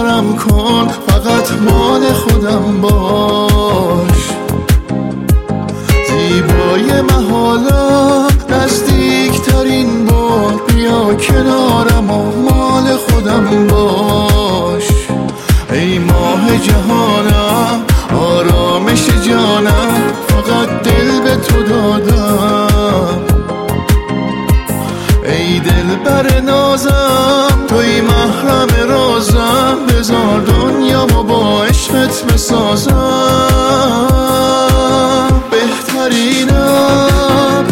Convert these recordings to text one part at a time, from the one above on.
مسخرم کن، فقط مال خودم باش. زیبای محالا نزدیکترین بار بیا کنارم و مال خودم باش. ای ماه جهانم آرامش جانم، فقط دل به تو دادم. ای دل بر نازم توی محرم رازم، بذار دنیامو با عشقت بسازم. بهترینم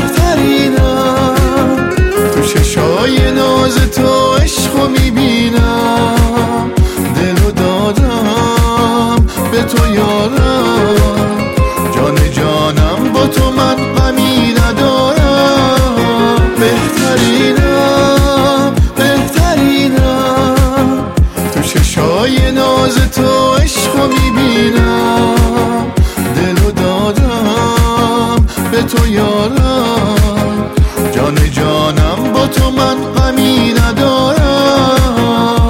تو چشای ناز تو عشقو میبینم. دلو دادم به تو یارم، جان جانم با تو من غمی ندارم. بهترینم تو چشای ناز تو عشقو میبینم. دلو دادم به تو یارم، جان جانم با تو من غمی ندارم.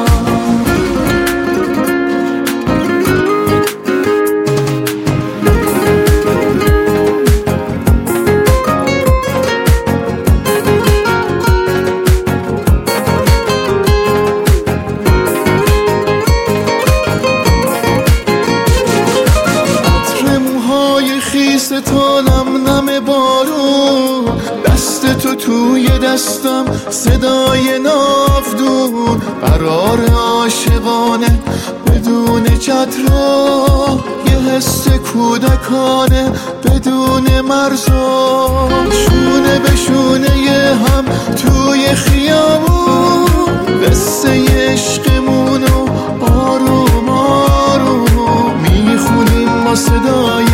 خیس تو نم نم بارون، دست تو توی دستم صدای ناودون. قرار عاشقانه بدون چترا، یه حس کودکانه بدون مرزا. شونه به شونه هم توی خیابون، قصه عشقمونو آروم آروم میخونیم با صدای